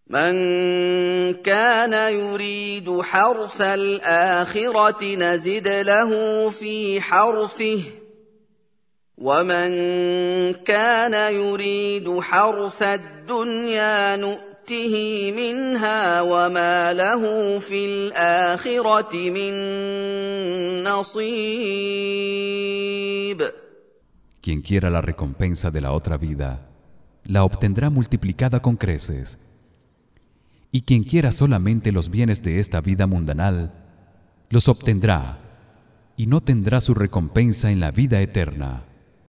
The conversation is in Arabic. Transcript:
من كان يريد حرث الآخرة نزد له في حرثه ومن كان يريد حرث الدنيا نؤته منها وما له في الآخرة من نصيب. Quien quiera la recompensa de la otra vida, la obtendrá multiplicada con creces. Y quien quiera solamente los bienes de esta vida mundanal, los obtendrá y no tendrá su recompensa en la vida eterna.